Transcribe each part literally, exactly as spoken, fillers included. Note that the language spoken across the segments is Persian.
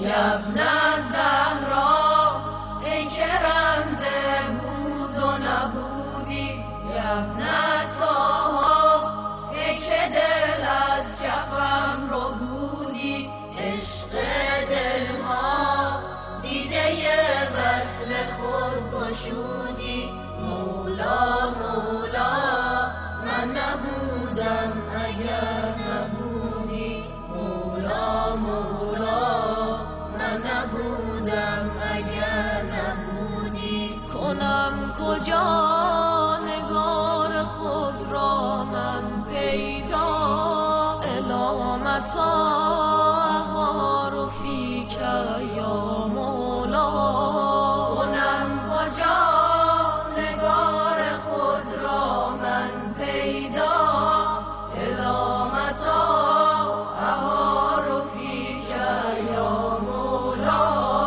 یبن زهرا ای که رمز بود و نبودی، یبن طاها ای که دل از کفم رو بودی، عشق دلها دیده وصل خود گشودی. مولا مولا من نبودم اگر نبودی، مولا مولا من نبودم اگر نبودی. کنم کجا نگار خود را من پیدا، الامتا اهار فیک یا مولا. کنم کجا نگار خود را من پیدا، الامتا اهار فیک یا مولا،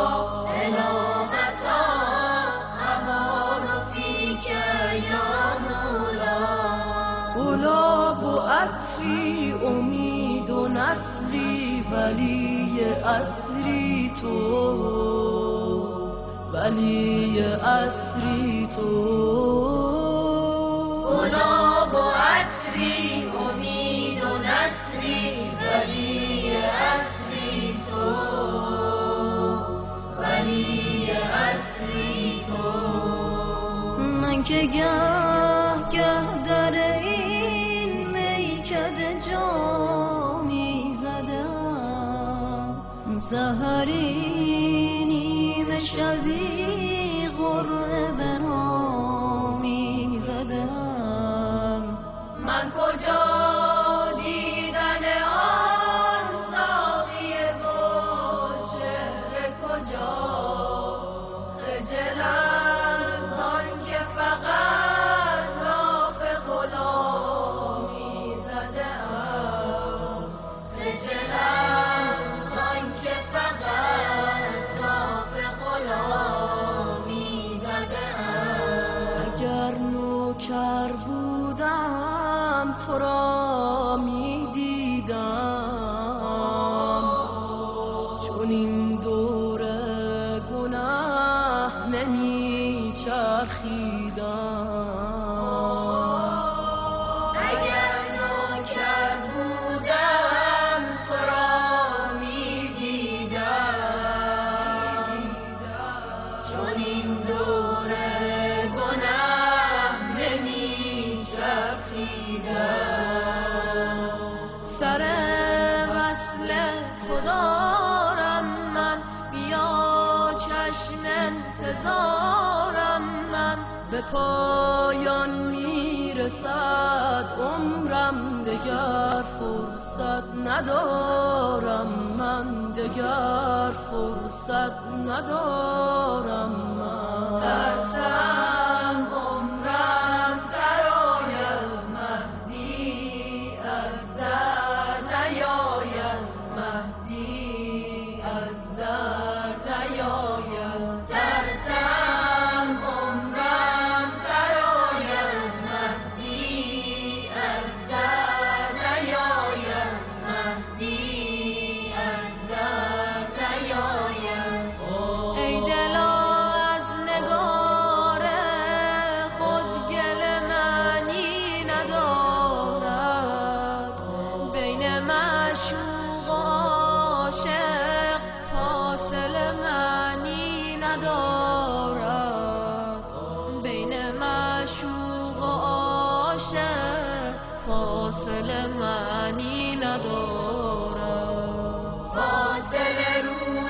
الامتا اهار فیک یا مولا. گلاب و عطری امید و نصری، ولی عصری تو، ولی عصری تو. گلاب و عطری امید و نصری، ولی عصری تو، ولی عصری تو. من که گه گه در این میکده جامی زدم، سحری نیمه شبی قرعه به نامی زدم. من کجا دیدن آن ساقی گل چهره کجا، خجلم زان که فقط لاف غلامی زدم، خجلم زان که فقط لاف غلامی زدم. اگر نوکر بودم تو را می دیدم، چون این دور گناه نمی چرخیدم. اگر نوکر بودم تو را می دیدم، چون این دور گناه نمی چرخیدم. سر وصل تو دارم من، بیا چشم انتظارم من. به پایان میرسد عمرم، دگر فرصت ندارم من، دگر فرصت ندارم من. ترسم عمرم سراید مهدی، از در نیاید مهدی، از در نیاید. ترسم عمرم سراید مهدی، از در نیاید مهدی، از در نیاید. ای دلا از نگار خود گل معنی ندارد، بین معشوق و عاشق فاصله معنی ندارد، بین معشوق و عاشق فاصله معنی ندارد. فاصله رو